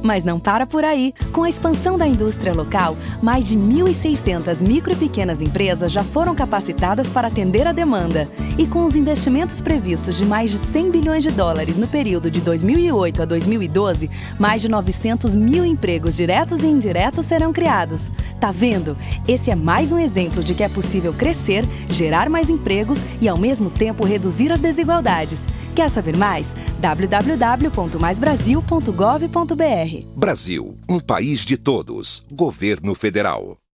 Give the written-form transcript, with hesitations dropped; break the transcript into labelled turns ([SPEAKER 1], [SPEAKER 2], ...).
[SPEAKER 1] Mas não para por aí. Com a expansão da indústria local, mais de 1.600 micro e pequenas empresas já foram capacitadas para atender a demanda. E com os investimentos previstos de mais de 100 bilhões de dólares no período de 2008 a 2012, mais de 900 mil empregos diretos e indiretos serão criados. Tá vendo? Esse é mais um exemplo de que é possível crescer, gerar mais empregos e, ao mesmo tempo, reduzir as desigualdades. Quer saber mais? www.maisbrasil.gov.br.
[SPEAKER 2] Brasil, um país de todos. Governo Federal.